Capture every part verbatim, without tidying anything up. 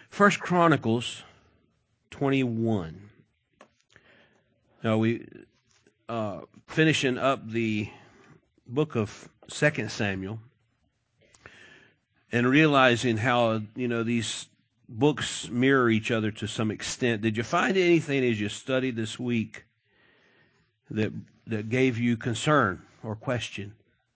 First Chronicles twenty-one. Now we uh, finishing up the book of Second Samuel and realizing how, you know, these books mirror each other to some extent. Did you find anything as you studied this week that that gave you concern or question?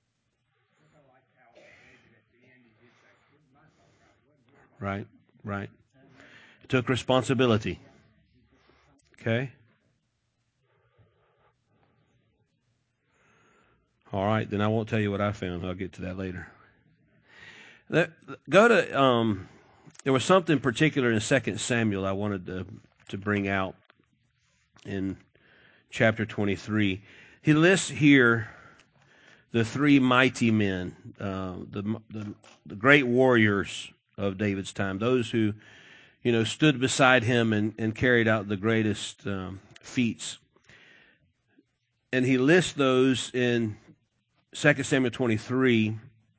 Right, right. Took responsibility. Okay. All right, then I won't tell you what I found. I'll get to that later. That, go to, um, there was something particular in Second Samuel I wanted to, to bring out in chapter twenty-three. He lists here the three mighty men, uh, the, the the great warriors of David's time, those who, you know, stood beside him and, and carried out the greatest um, feats. And he lists those in Second Samuel twenty-three,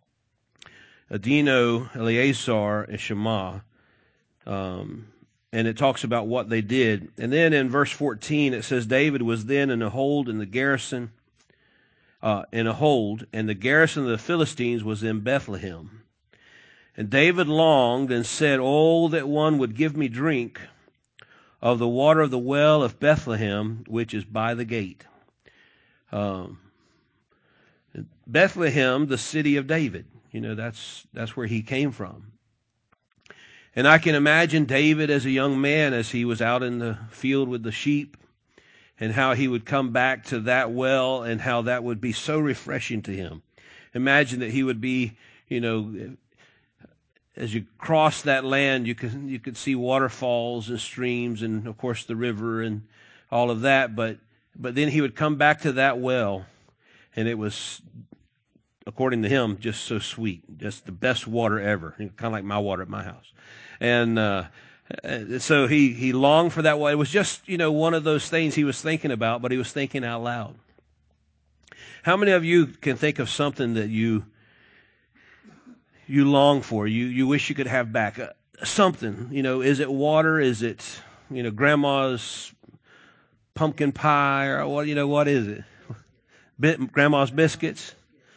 Adino, Eleazar, and Shammah. Um, and it talks about what they did. And then in verse fourteen, it says, David was then in a hold in the garrison, uh, in a hold, and the garrison of the Philistines was in Bethlehem. And David longed and said, oh, that one would give me drink of the water of the well of Bethlehem, which is by the gate. Um, Bethlehem, the city of David. You know, that's that's where he came from. And I can imagine David as a young man as he was out in the field with the sheep, and how he would come back to that well and how that would be so refreshing to him. Imagine that he would be, you know, as you cross that land, you could you could see waterfalls and streams and, of course, the river and all of that. But but then he would come back to that well, and it was, according to him, just so sweet, just the best water ever, kind of like my water at my house. And uh, so he, he longed for that water. It was just, you know, one of those things he was thinking about, but he was thinking out loud. How many of you can think of something that you you long for, you you wish you could have back? Uh, something, you know, is it water? Is it, you know, grandma's pumpkin pie, or what, you know, what is it? Bit, grandma's biscuits?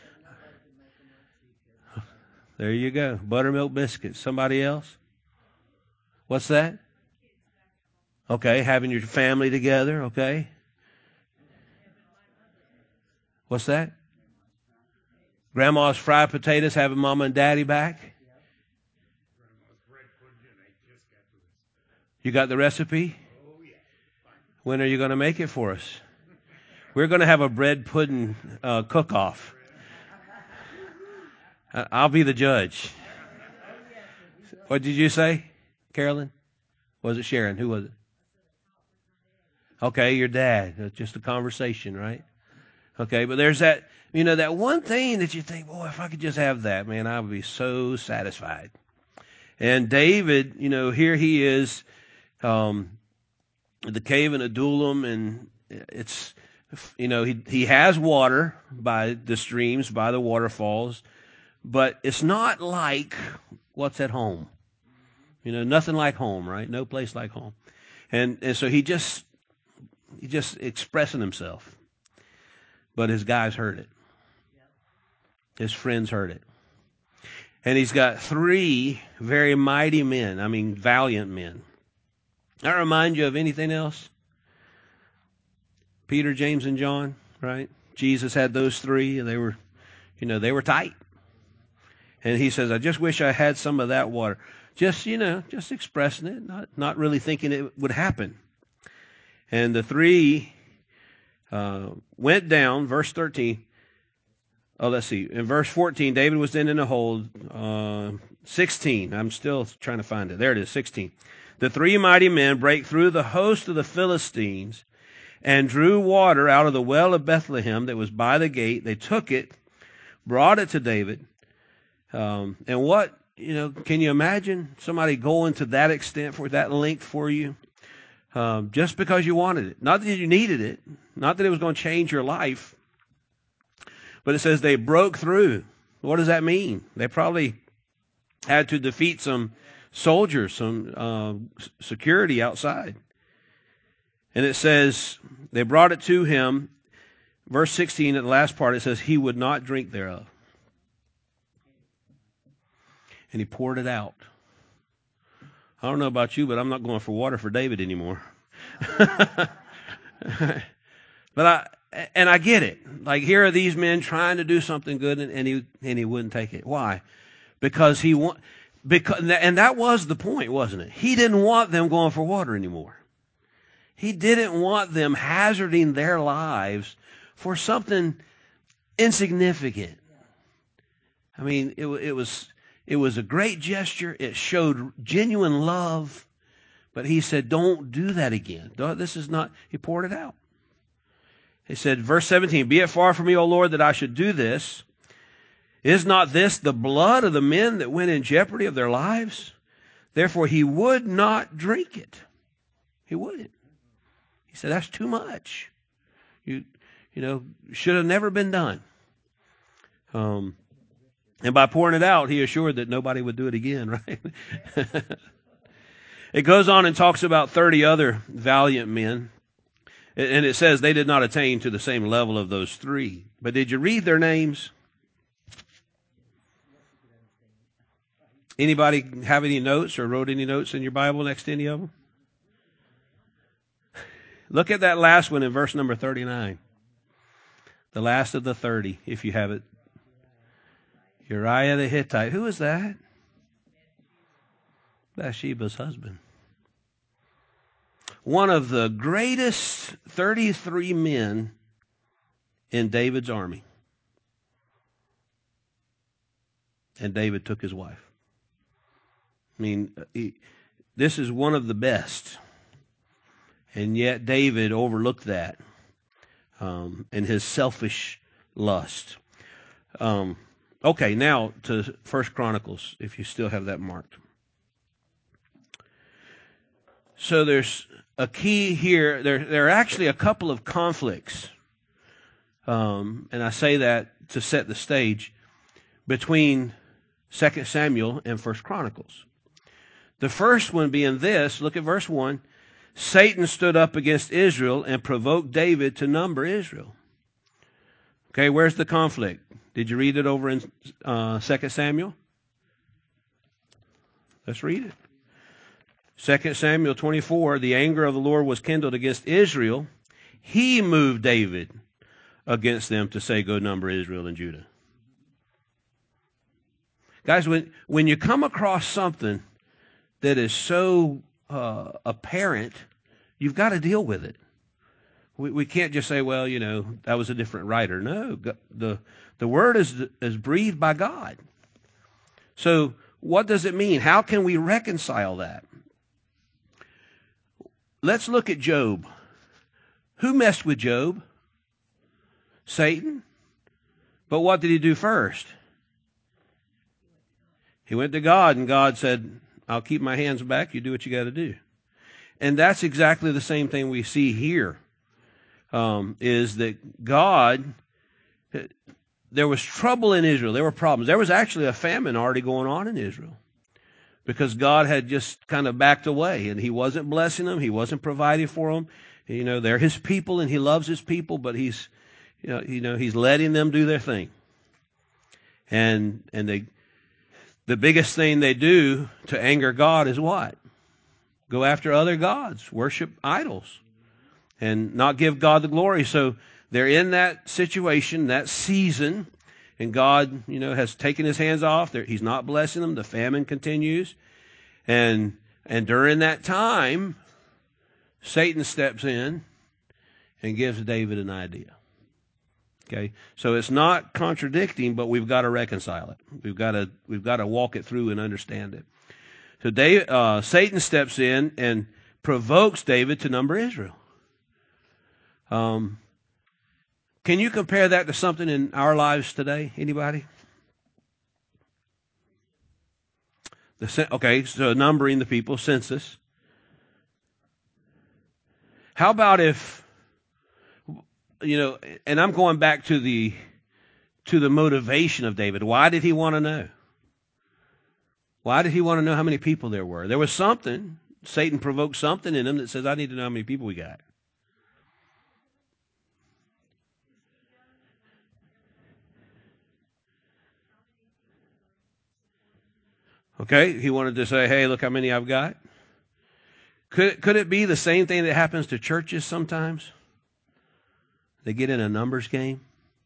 There you go. Buttermilk biscuits. Somebody else? What's that? Okay, having your family together, okay. What's that? Grandma's fried potatoes, having mama and daddy back? You got the recipe? When are you going to make it for us? We're going to have a bread pudding uh, cook-off. I'll be the judge. What did you say, Carolyn? Was it Sharon? Who was it? Okay, your dad. It's just a conversation, right? Okay, but there's that, you know, that one thing that you think, boy, if I could just have that, man, I would be so satisfied. And David, you know, here he is, um, the cave in Adullam, and it's, you know, he he has water by the streams, by the waterfalls, but it's not like what's at home. You know, nothing like home, right? No place like home. And and so he just he just expressing himself. But his guys heard it. His friends heard it. And he's got three very mighty men, I mean valiant men. That remind you of anything else? Peter, James, and John, right? Jesus had those three, and they were, you know, they were tight. And he says, I just wish I had some of that water. Just, you know, just expressing it, not, not really thinking it would happen. And the three uh, went down, verse thirteen. Oh, let's see. In verse fourteen, David was then in a hold. Uh, sixteen, I'm still trying to find it. There it is, sixteen. The three mighty men break through the host of the Philistines and drew water out of the well of Bethlehem that was by the gate. They took it, brought it to David. Um, and what, you know, can you imagine somebody going to that extent, for that length for you? Um, just because you wanted it. Not that you needed it. Not that it was going to change your life. But it says they broke through. What does that mean? They probably had to defeat some soldiers, some uh, security outside. And it says, they brought it to him. Verse sixteen, at the last part, it says, he would not drink thereof. And he poured it out. I don't know about you, but I'm not going for water for David anymore. But I, and I get it. Like, here are these men trying to do something good, and, and he and he wouldn't take it. Why? Because he want, because, and that was the point, wasn't it? He didn't want them going for water anymore. He didn't want them hazarding their lives for something insignificant. I mean, it, it was it was a great gesture. It showed genuine love, but he said, "Don't do that again. This is not." He poured it out. He said, verse seventeen, "Be it far from me, O Lord, that I should do this. Is not this the blood of the men that went in jeopardy of their lives? Therefore he would not drink it." He wouldn't. He said, "That's too much. You, you know, should have never been done." Um, and by pouring it out, he assured that nobody would do it again, right? It goes on and talks about thirty other valiant men. And it says they did not attain to the same level of those three. But did you read their names? Anybody have any notes or wrote any notes in your Bible next to any of them? Look at that last one in verse number thirty-nine. The last of the thirty, if you have it. Uriah the Hittite. Who is that? Bathsheba's husband. One of the greatest thirty-three men in David's army. And David took his wife. I mean, he, this is one of the best. And yet David overlooked that um, in his selfish lust. Um, okay, now to First Chronicles, if you still have that marked. So there's a key here. There, there are actually a couple of conflicts, um, and I say that to set the stage, between Second Samuel and First Chronicles. The first one being this, look at verse one. Satan stood up against Israel and provoked David to number Israel. Okay, where's the conflict? Did you read it over in uh, Second Samuel? Let's read it. Second Samuel twenty-four, the anger of the Lord was kindled against Israel. He moved David against them to say, go number Israel and Judah. Guys, when, when you come across something that is so uh, apparent, you've got to deal with it. We, we can't just say, well, you know, that was a different writer. No, the, the word is, is breathed by God. So what does it mean? How can we reconcile that? Let's look at Job. Who messed with Job? Satan. But what did he do first? He went to God, and God said, I'll keep my hands back. You do what you got to do. And that's exactly the same thing we see here, um, is that God, there was trouble in Israel. There were problems. There was actually a famine already going on in Israel, because God had just kind of backed away, and he wasn't blessing them. He wasn't providing for them. You know, they're his people, and he loves his people, but he's, you know, you know, he's letting them do their thing. And, and they, the biggest thing they do to anger God is what? Go after other gods, worship idols, and not give God the glory. So they're in that situation, that season, and God, you know, has taken his hands off. They're, he's not blessing them. The famine continues. And, and during that time, Satan steps in and gives David an idea. Okay. So it's not contradicting, but we've got to reconcile it. We've got to, we've got to walk it through and understand it. So David, uh, Satan steps in and provokes David to number Israel. Um, Can you compare that to something in our lives today? Anybody? The, okay, so numbering the people, census. How about if, you know, and I'm going back to the to the motivation of David. Why did he want to know? Why did he want to know how many people there were? There was something. Satan provoked something in him that says, I need to know how many people we got. Okay, he wanted to say, hey, look how many I've got. Could, could it be the same thing that happens to churches sometimes? They get in a numbers game.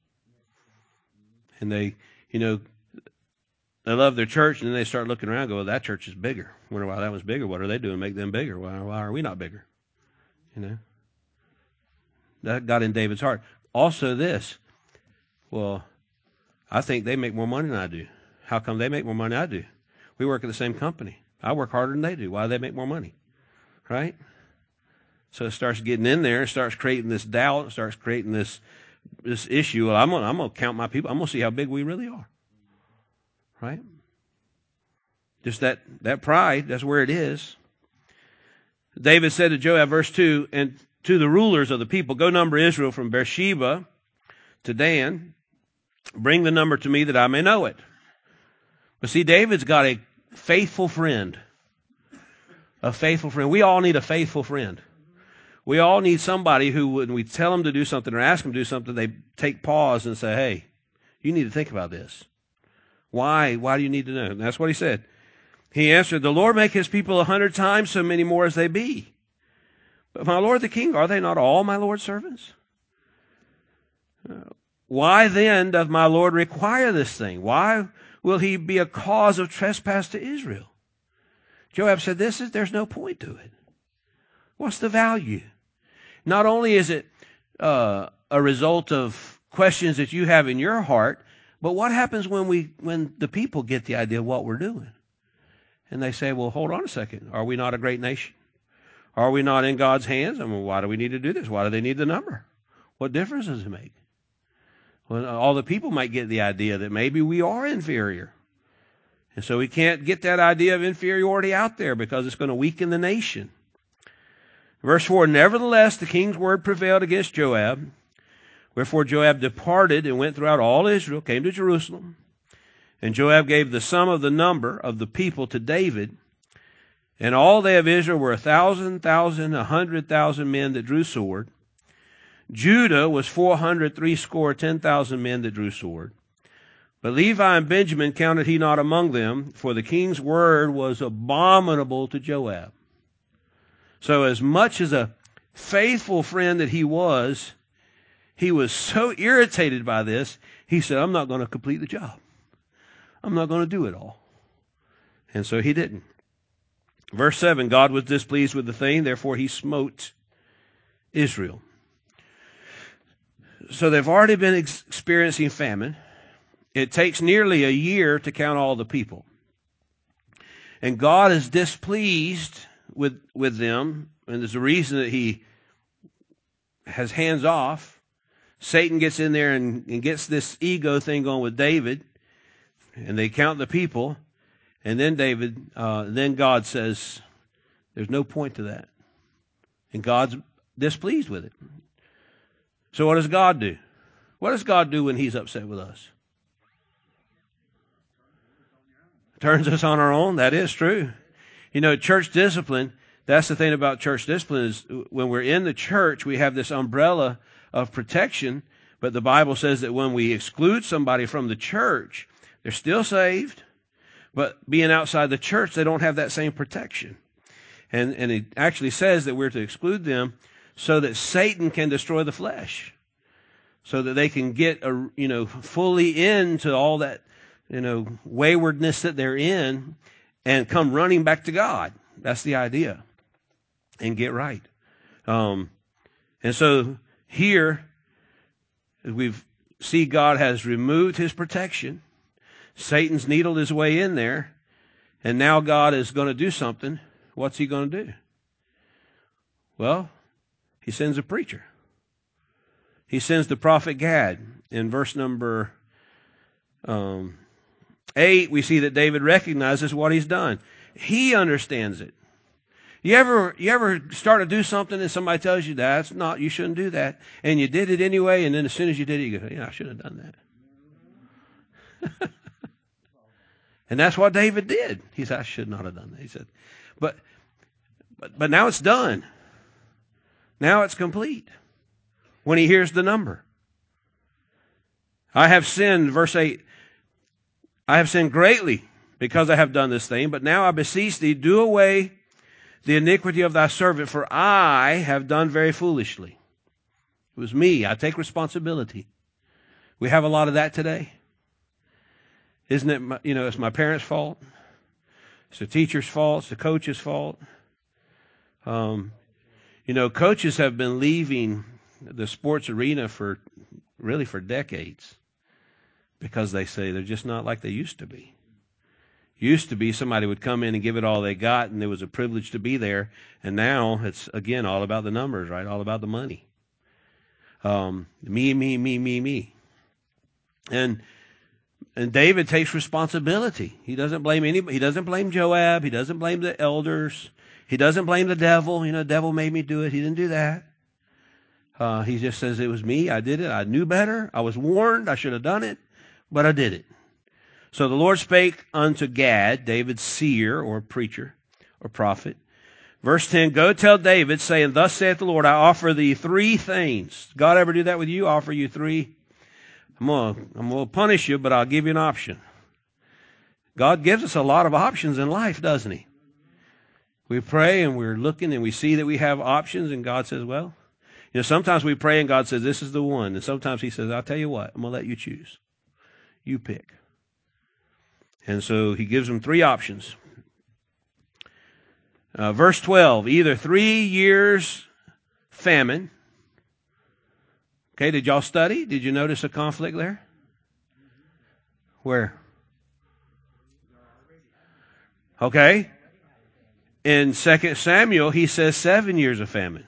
And they, you know, they love their church, and then they start looking around and go, well, that church is bigger. Wonder why that one's bigger. What are they doing to make them bigger? Why, why are we not bigger? You know? That got in David's heart. Also this, well, I think they make more money than I do. How come they make more money than I do? We work at the same company. I work harder than they do. Why do they make more money? Right? So it starts getting in there, it starts creating this doubt, it starts creating this this issue. Well, I'm gonna I'm gonna count my people. I'm gonna see how big we really are. Right? Just that that pride, that's where it is. David said to Joab, verse two, and to the rulers of the people, go number Israel from Beersheba to Dan. Bring the number to me that I may know it. But see, David's got a faithful friend. A faithful friend. We all need a faithful friend. We all need somebody who, when we tell them to do something or ask them to do something, they take pause and say, hey, you need to think about this. Why? Why do you need to know? And that's what he said. He answered, the Lord make his people a hundred times so many more as they be. But my Lord the king, are they not all my Lord's servants? Why then doth my Lord require this thing? Why will he be a cause of trespass to Israel? Joab said, this is, there's no point to it. What's the value? Not only is it uh, a result of questions that you have in your heart, but what happens when we, when the people get the idea of what we're doing? And they say, well, hold on a second. Are we not a great nation? Are we not in God's hands? I mean, why do we need to do this? Why do they need the number? What difference does it make? Well, all the people might get the idea that maybe we are inferior. And so we can't get that idea of inferiority out there because it's going to weaken the nation. Verse four, nevertheless, the king's word prevailed against Joab. Wherefore Joab departed and went throughout all Israel, came to Jerusalem. And Joab gave the sum of the number of the people to David. And all they of Israel were a thousand, thousand, a hundred thousand men that drew sword. Judah was four hundred, threescore, ten thousand men that drew sword. But Levi and Benjamin counted he not among them, for the king's word was abominable to Joab. So as much as a faithful friend that he was, he was so irritated by this, he said, I'm not going to complete the job. I'm not going to do it all. And so he didn't. Verse seven, God was displeased with the thing, therefore he smote Israel. So they've already been ex- experiencing famine. It takes nearly a year to count all the people. And God is displeased with, with them, and there's a reason that he has hands off. Satan gets in there and, and gets this ego thing going with David, and they count the people, and then David, uh, then God says, there's no point to that. And God's displeased with it. So what does God do? What does God do when he's upset with us? Turns us on our own. That is true. You know, church discipline, that's the thing about church discipline is when we're in the church, we have this umbrella of protection, but the Bible says that when we exclude somebody from the church, they're still saved, but being outside the church, they don't have that same protection. And, and it actually says that we're to exclude them so that Satan can destroy the flesh, so that they can get, a, you know, fully into all that, you know, waywardness that they're in and come running back to God. That's the idea. And get right. Um, and so here, we see God has removed his protection. Satan's needled his way in there. And now God is going to do something. What's he going to do? Well, he sends a preacher. He sends the prophet Gad. In verse number um, eight, we see that David recognizes what he's done. He understands it. You ever, you ever start to do something and somebody tells you that's not, you shouldn't do that, and you did it anyway, and then as soon as you did it, you go, yeah, I shouldn't have done that. And that's what David did. He said, I should not have done that. He said, but, but, but now it's done. Now it's complete. When he hears the number. I have sinned, verse eight, I have sinned greatly because I have done this thing, but now I beseech thee, do away the iniquity of thy servant, for I have done very foolishly. It was me. I take responsibility. We have a lot of that today. Isn't it, my, you know, it's my parents' fault. It's the teacher's fault. It's the coach's fault. Um, you know, coaches have been leaving the sports arena for, really for decades because they say they're just not like they used to be. Used to be somebody would come in and give it all they got, and it was a privilege to be there. And now it's, again, all about the numbers, right? All about the money. Um, me, me, me, me, me. And and David takes responsibility. He doesn't blame anybody. He doesn't blame Joab. He doesn't blame the elders. He doesn't blame the devil. You know, the devil made me do it. He didn't do that. Uh, he just says, it was me. I did it. I knew better. I was warned. I should have done it, but I did it. So the Lord spake unto Gad, David's seer or preacher or prophet. Verse ten, go tell David, saying, thus saith the Lord, I offer thee three things. God ever do that with you? I offer you three. I'm going I'm to punish you, but I'll give you an option. God gives us a lot of options in life, doesn't he? We pray and we're looking and we see that we have options, and God says, well, you know, sometimes we pray and God says, this is the one. And sometimes he says, I'll tell you what, I'm going to let you choose. You pick. And so he gives them three options. Uh, verse twelve, either three years famine. Okay, did y'all study? Did you notice a conflict there? Where? Okay. In Second Samuel, he says seven years of famine.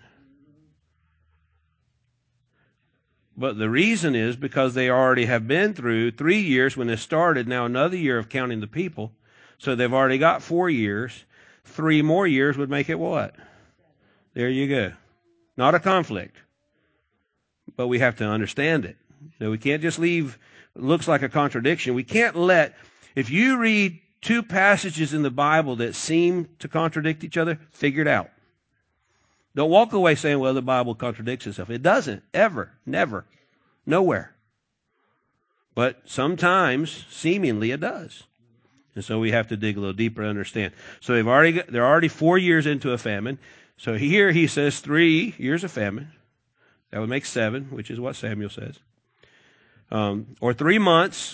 But the reason is because they already have been through three years when it started, now another year of counting the people. So they've already got four years. Three more years would make it what? There you go. Not a conflict. But we have to understand it. You know, we can't just leave, it looks like a contradiction. We can't let, if you read two passages in the Bible that seem to contradict each other, figure it out. Don't walk away saying, well, the Bible contradicts itself. It doesn't, ever, never, nowhere. But sometimes, seemingly, it does. And so we have to dig a little deeper to understand. So they've already got, they're already four years into a famine. So here he says three years of famine. That would make seven, which is what Samuel says. Um, or three months.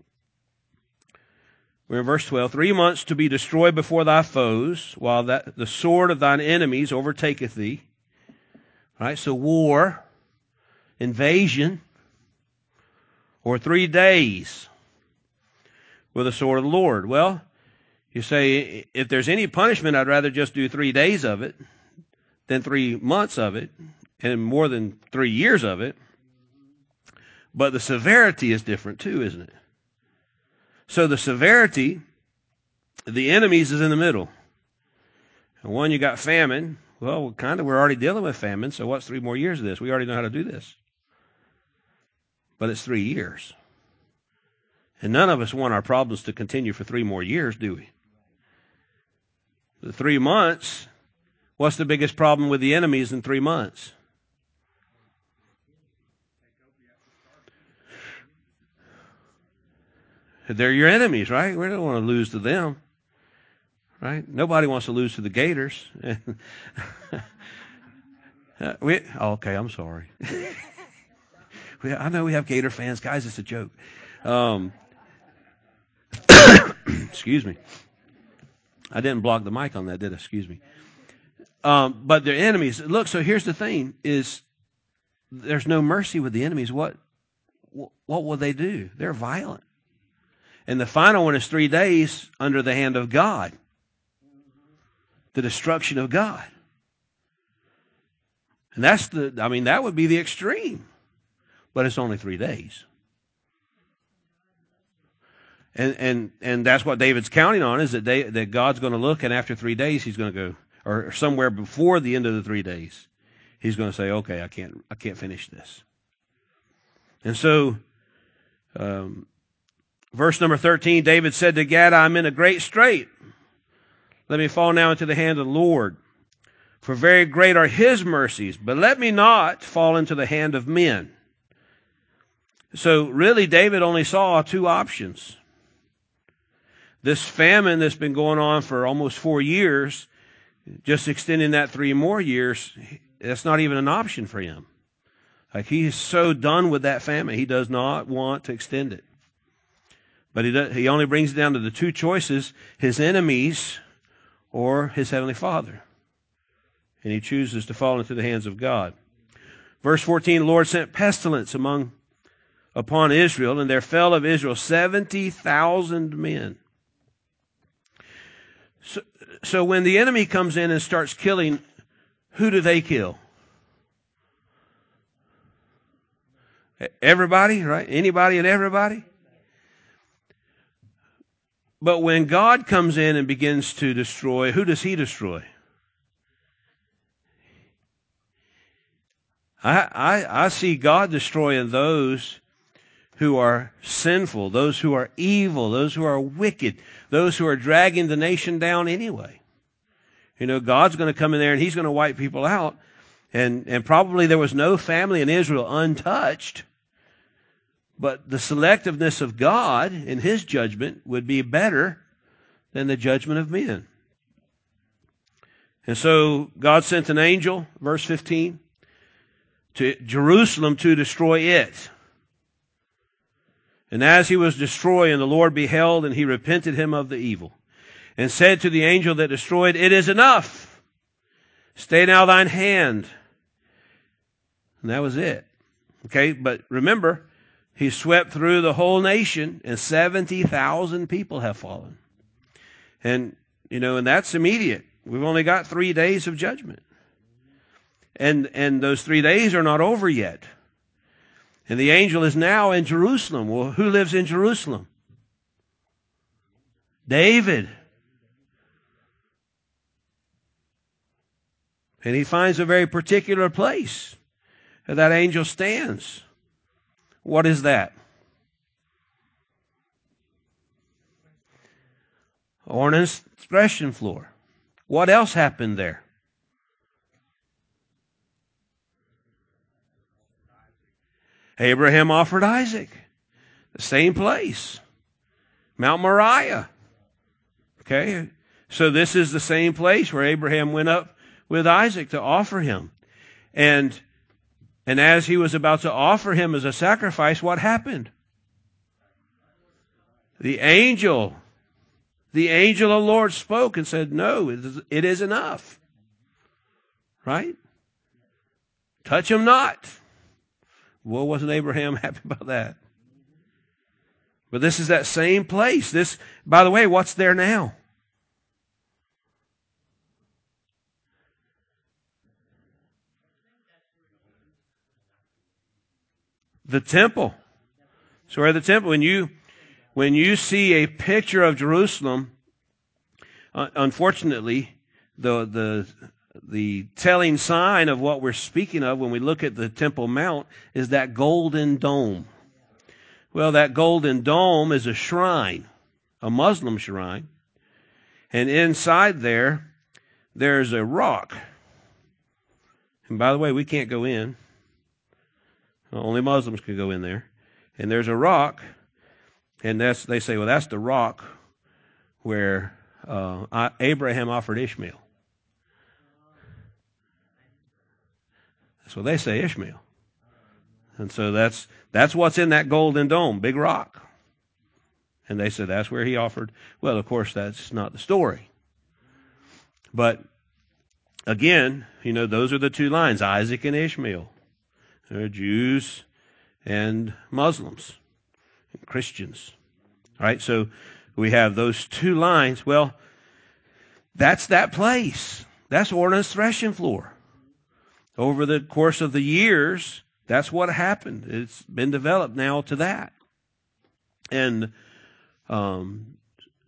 We're in verse twelve. Three months to be destroyed before thy foes, while that the sword of thine enemies overtaketh thee. All right, so war, invasion, or three days with the sword of the Lord. Well, you say, if there's any punishment, I'd rather just do three days of it than three months of it, and more than three years of it. But the severity is different too, isn't it? So the severity, the enemies is in the middle. And one, you got famine. Well, kind of, we're already dealing with famine, so what's three more years of this? We already know how to do this. But it's three years. And none of us want our problems to continue for three more years, do we? The three months, what's the biggest problem with the enemies in three months? They're your enemies, right? We don't want to lose to them, right? Nobody wants to lose to the Gators. we, okay, I'm sorry. we, I know we have Gator fans. Guys, it's a joke. Um, excuse me. I didn't block the mic on that, did I? Excuse me. Um, but they're enemies. Look, so here's the thing, is there's no mercy with the enemies. What, what will they do? They're violent. And the final one is three days under the hand of God. The destruction of God. And that's the, I mean, that would be the extreme. But it's only three days. And and and that's what David's counting on, is that they, that God's going to look, and after three days he's going to go, or somewhere before the end of the three days, he's going to say, okay, I can't I can't finish this. And so, um, verse number thirteen, David said to Gad, I'm in a great strait. Let me fall now into the hand of the Lord. For very great are his mercies, but let me not fall into the hand of men. So really, David only saw two options. This famine that's been going on for almost four years, just extending that three more years, that's not even an option for him. Like, he is so done with that famine, he does not want to extend it. But he does, he only brings it down to the two choices, his enemies or his heavenly Father. And he chooses to fall into the hands of God. Verse fourteen, the Lord sent pestilence among upon Israel, and there fell of Israel seventy thousand men. So, so when the enemy comes in and starts killing, who do they kill? Everybody, right? Anybody and everybody? But when God comes in and begins to destroy, who does he destroy? I, I, I see God destroying those who are sinful, those who are evil, those who are wicked, those who are dragging the nation down anyway. You know, God's going to come in there and he's going to wipe people out. And, and probably there was no family in Israel untouched. But the selectiveness of God in his judgment would be better than the judgment of men. And so God sent an angel, verse fifteen, to Jerusalem to destroy it. And as he was destroying, the Lord beheld, and he repented him of the evil, and said to the angel that destroyed, it is enough. Stay now thine hand. And that was it. Okay, but remember, he swept through the whole nation, and seventy thousand people have fallen. And, you know, and that's immediate. We've only got three days of judgment. And, and those three days are not over yet. And the angel is now in Jerusalem. Well, who lives in Jerusalem? David. And he finds a very particular place that that angel stands. What is that? Ornan's threshing floor. What else happened there? Abraham offered Isaac. The same place. Mount Moriah. Okay? So this is the same place where Abraham went up with Isaac to offer him. And, and as he was about to offer him as a sacrifice, what happened? The angel, the angel of the Lord spoke and said, no, it is, it is enough. Right? Touch him not. Well, wasn't Abraham happy about that? But this is that same place. This, by the way, what's there now? The temple. So where the temple, when you, when you see a picture of Jerusalem, uh, unfortunately, the, the, the telling sign of what we're speaking of when we look at the Temple Mount is that golden dome. Well, that golden dome is a shrine, a Muslim shrine. And inside there, there's a rock. And by the way, we can't go in. Only Muslims can go in there. And there's a rock, and that's, they say, well, that's the rock where uh, Abraham offered Ishmael. That's what they say, Ishmael. And so that's that's what's in that golden dome, big rock. And they said that's where he offered. Well, of course, that's not the story. But again, you know, those are the two lines, Isaac and Ishmael. They're Jews and Muslims and Christians. All right, so we have those two lines. Well, that's that place. That's Ornan's threshing floor. Over the course of the years, that's what happened. It's been developed now to that. And um,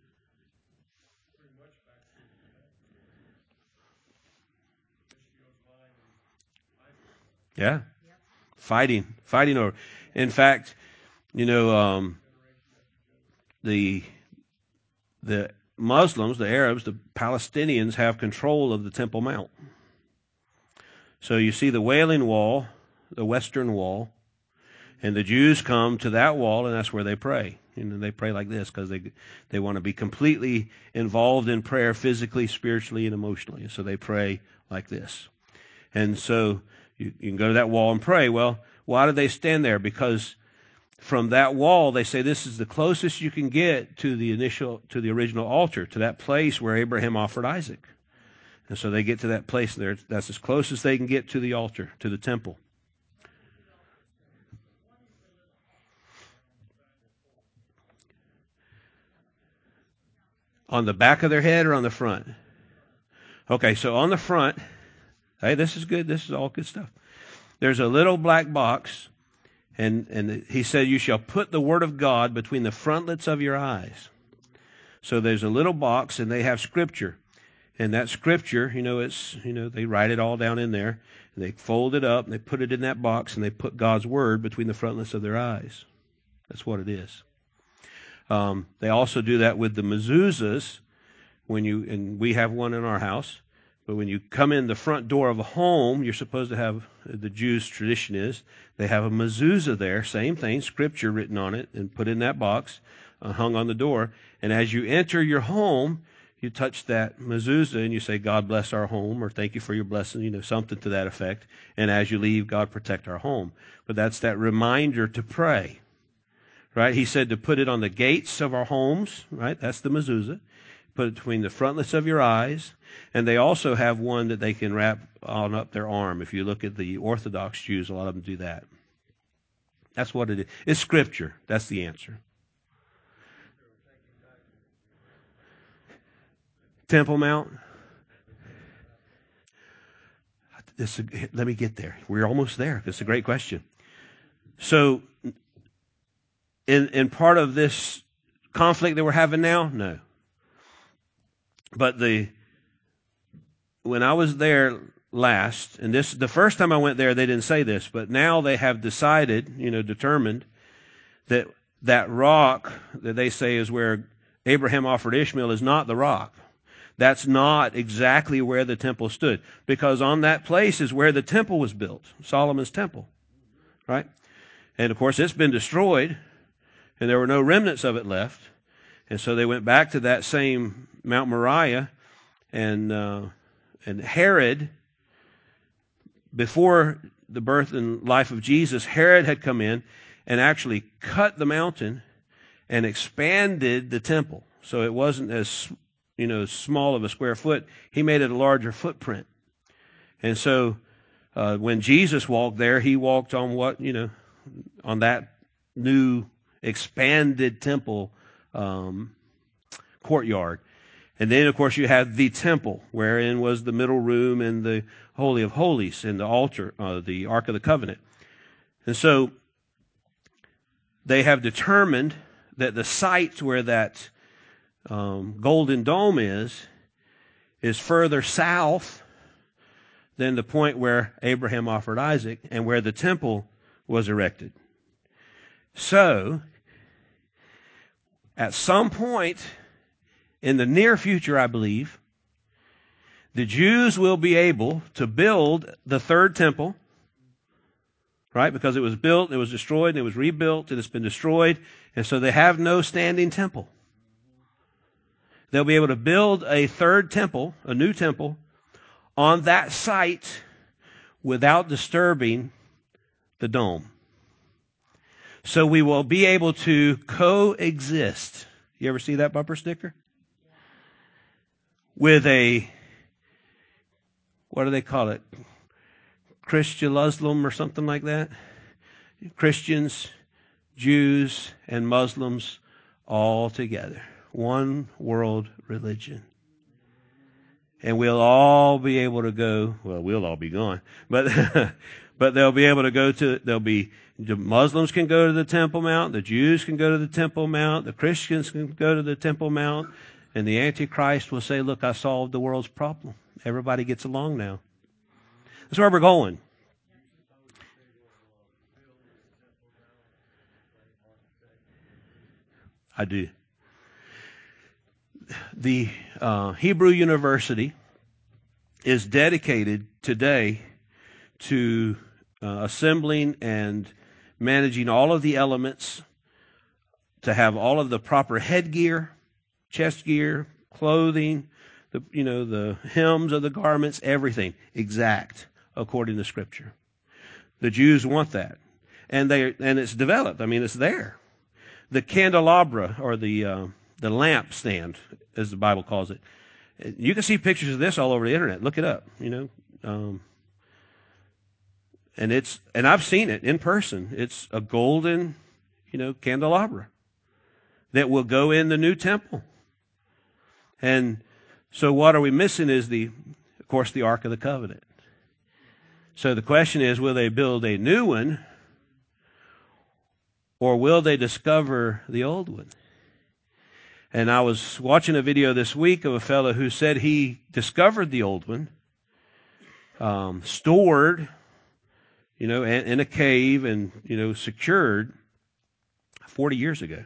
yeah, fighting, fighting over. In fact, you know, um, the the Muslims, the Arabs, the Palestinians have control of the Temple Mount. So you see the Wailing Wall, the Western Wall, and the Jews come to that wall, and that's where they pray. You know, they pray like this because they they want to be completely involved in prayer, physically, spiritually, and emotionally. So they pray like this. And so you, you can go to that wall and pray. Well, why do they stand there? Because from that wall, they say this is the closest you can get to the initial, to the original altar, to that place where Abraham offered Isaac. And so they get to that place there. That's as close as they can get to the altar, to the temple. On the back of their head or on the front? Okay, so on the front, hey, this is good. This is all good stuff. There's a little black box, and, and he said, you shall put the word of God between the frontlets of your eyes. So there's a little box, and they have scripture. And that scripture, you know, it's, you know, they write it all down in there, and they fold it up, and they put it in that box, and they put God's word between the frontlets of their eyes. That's what it is. Um, they also do that with the mezuzahs, when you, and we have one in our house, but when you come in the front door of a home, you're supposed to have, the Jews' tradition is, they have a mezuzah there, same thing, scripture written on it, and put in that box, uh, hung on the door, and as you enter your home, you touch that mezuzah and you say, God bless our home, or thank you for your blessing, you know, something to that effect, and as you leave, God protect our home. But that's that reminder to pray. Right? He said to put it on the gates of our homes, right? That's the mezuzah. Put it between the frontlets of your eyes. And they also have one that they can wrap on up their arm. If you look at the Orthodox Jews, a lot of them do that. That's what it is. It's scripture. That's the answer. Temple Mount. This, let me get there. We're almost there. That's a great question. So, In, in part of this conflict that we're having now? No. But the when I was there last, and this the first time I went there, they didn't say this, but now they have decided, you know, determined that that rock that they say is where Abraham offered Ishmael is not the rock. That's not exactly where the temple stood, because on that place is where the temple was built, Solomon's temple, right? And of course, it's been destroyed. And there were no remnants of it left. And so they went back to that same Mount Moriah. And uh, and Herod, before the birth and life of Jesus, Herod had come in and actually cut the mountain and expanded the temple. So it wasn't as, you know, small of a square foot. He made it a larger footprint. And so uh, when Jesus walked there, he walked on what, you know, on that new expanded temple um, courtyard. And then, of course, you have the temple, wherein was the middle room and the Holy of Holies and the altar, uh, the Ark of the Covenant. And so they have determined that the site where that um, golden dome is, is further south than the point where Abraham offered Isaac and where the temple was erected. So, at some point in the near future, I believe, the Jews will be able to build the third temple, right? Because it was built, it was destroyed, and it was rebuilt, and it's been destroyed, and so they have no standing temple. They'll be able to build a third temple, a new temple, on that site without disturbing the dome. So we will be able to coexist. You ever see that bumper sticker? With a, what do they call it? Christianism or something like that? Christians, Jews, and Muslims all together. One world religion. And we'll all be able to go, well, we'll all be gone, but but they'll be able to go to, they'll be, the Muslims can go to the Temple Mount, the Jews can go to the Temple Mount, the Christians can go to the Temple Mount, and the Antichrist will say, look, I solved the world's problem. Everybody gets along now. That's where we're going. I do. the uh, Hebrew University is dedicated today to uh, assembling and managing all of the elements, to have all of the proper headgear, chest gear, clothing, the you know the hems of the garments, everything exact according to Scripture. The Jews want that, and they and it's developed. I mean, it's there. The candelabra, or the uh, the lamp stand, as the Bible calls it. You can see pictures of this all over the internet. Look it up. You know, um, and it's and I've seen it in person. It's a golden, you know, candelabra that will go in the new temple. And so, what are we missing? Is the, of course, the Ark of the Covenant. So the question is, will they build a new one, or will they discover the old one? And I was watching a video this week of a fellow who said he discovered the old one, um, stored, you know, in, in a cave and, you know, secured forty years ago.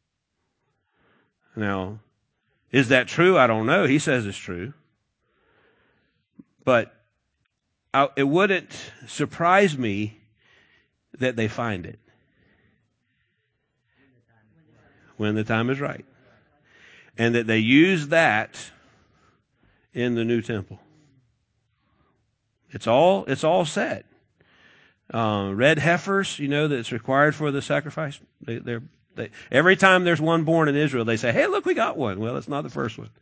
Now, is that true? I don't know. He says it's true. But I, it wouldn't surprise me that they find it when the time is right. And that they use that in the new temple. It's all it's all set. Uh, red heifers, you know, that's required for the sacrifice. They, they're they, every time there's one born in Israel, they say, "Hey, look, we got one." Well, it's not the first one.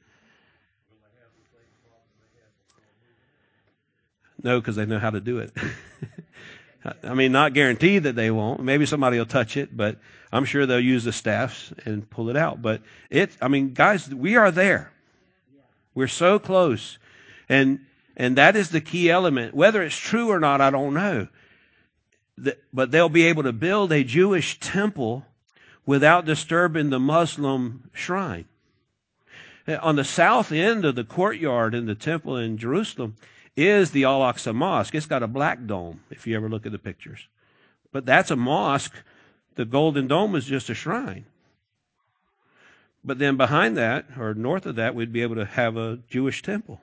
No, because they know how to do it. I mean, not guaranteed that they won't. Maybe somebody will touch it, but I'm sure they'll use the staffs and pull it out. But it, I mean, guys, we are there. We're so close. And and that is the key element. Whether it's true or not, I don't know. The, but they'll be able to build a Jewish temple without disturbing the Muslim shrine. On the south end of the courtyard in the temple in Jerusalem is the Al-Aqsa Mosque. It's got a black dome, if you ever look at the pictures. But that's a mosque. The Golden Dome is just a shrine. But then behind that, or north of that, we'd be able to have a Jewish temple.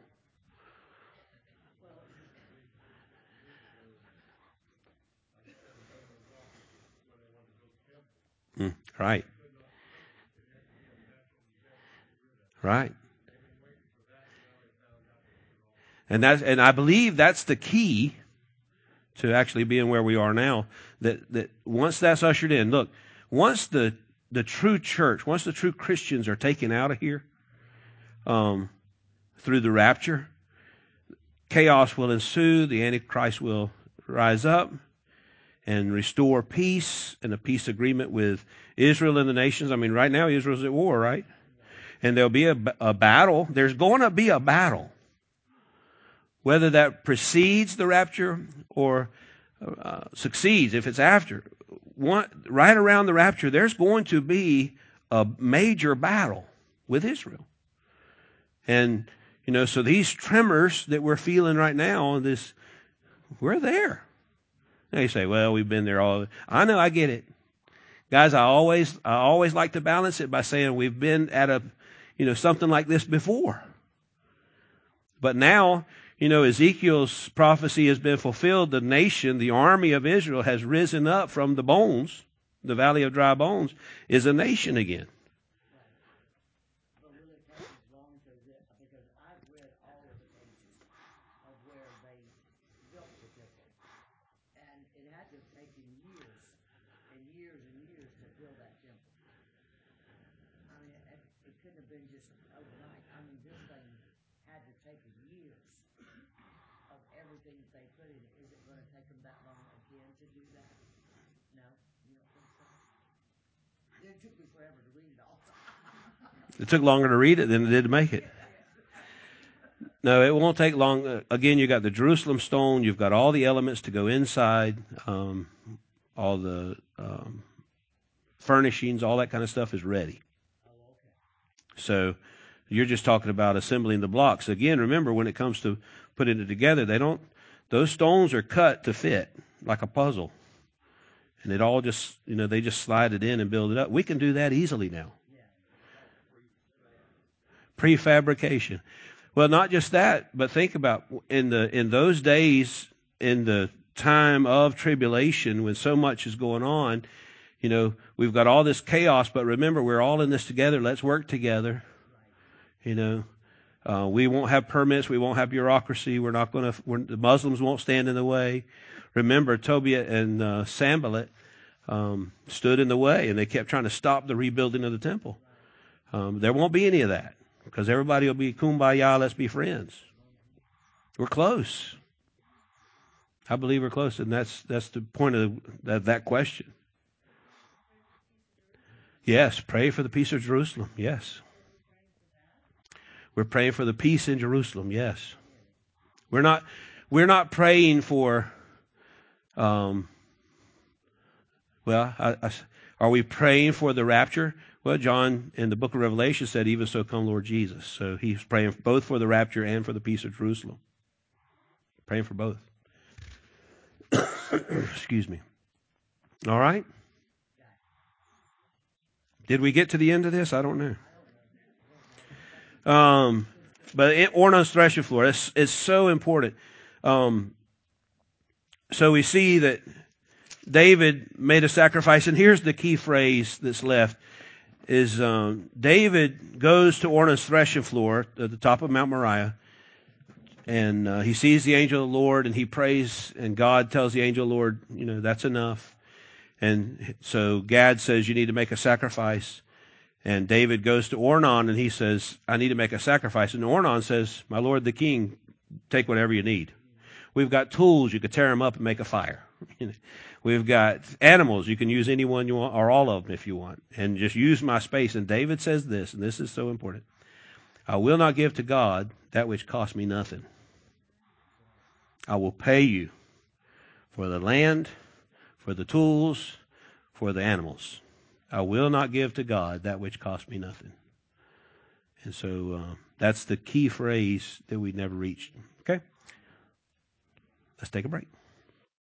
Mm, right. Right. And that's, and I believe that's the key to actually being where we are now. That that once that's ushered in, look, once the the true church, once the true Christians are taken out of here, um, through the rapture, chaos will ensue. The Antichrist will rise up and restore peace and a peace agreement with Israel and the nations. I mean, right now Israel's at war, right? And there'll be a, a battle. There's going to be a battle. Whether that precedes the rapture or uh, succeeds, if it's after, one, right around the rapture, there's going to be a major battle with Israel. And, you know, so these tremors that we're feeling right now, this, we're there. Now you say, well, we've been there all. I know, I get it. Guys, I always, I always like to balance it by saying we've been at a, you know, something like this before. But now, you know, Ezekiel's prophecy has been fulfilled. The nation, the army of Israel has risen up from the bones. The valley of dry bones is a nation again. It took longer to read it than it did to make it. No, it won't take long. Again, you got the Jerusalem stone. You've got all the elements to go inside. Um, all the um, furnishings, all that kind of stuff is ready. So you're just talking about assembling the blocks. Again, remember, when it comes to putting it together, they don't. Those stones are cut to fit like a puzzle, and it all just, you know, they just slide it in and build it up. We can do that easily now. Prefabrication. Well, not just that, but think about in the in those days, in the time of tribulation, when so much is going on, you know, we've got all this chaos, but remember, we're all in this together. Let's work together. You know, uh, we won't have permits. We won't have bureaucracy. We're not going to, the Muslims won't stand in the way. Remember, Tobiah and uh, Sanballat um, stood in the way, and they kept trying to stop the rebuilding of the temple. Um, there won't be any of that, because everybody will be kumbaya, let's be friends. We're close. I believe we're close, and that's that's the point of that, that question. Yes, pray for the peace of Jerusalem. Yes. We're praying for the peace in Jerusalem. Yes. We're not we're not praying for um well, I, I, are we praying for the rapture? Well, John in the book of Revelation said, even so come Lord Jesus. So he's praying both for the rapture and for the peace of Jerusalem. Praying for both. Excuse me. All right. Did we get to the end of this? I don't know. Um, but it, Ornan's threshing floor, it's, it's so important. Um, so we see that David made a sacrifice, and here's the key phrase that's left, is um, David goes to Ornan's threshing floor at the top of Mount Moriah, and uh, he sees the angel of the Lord, and he prays, and God tells the angel of the Lord, you know, that's enough. And so Gad says, you need to make a sacrifice. And David goes to Ornan, and he says, I need to make a sacrifice. And Ornan says, my lord the king, take whatever you need. We've got tools. You could tear them up and make a fire. We've got animals. You can use any one you want, or all of them if you want. And just use my space. And David says this, and this is so important. I will not give to God that which costs me nothing. I will pay you for the land, for the tools, for the animals. I will not give to God that which costs me nothing. And so uh, that's the key phrase that we never reached. Okay? Let's take a break.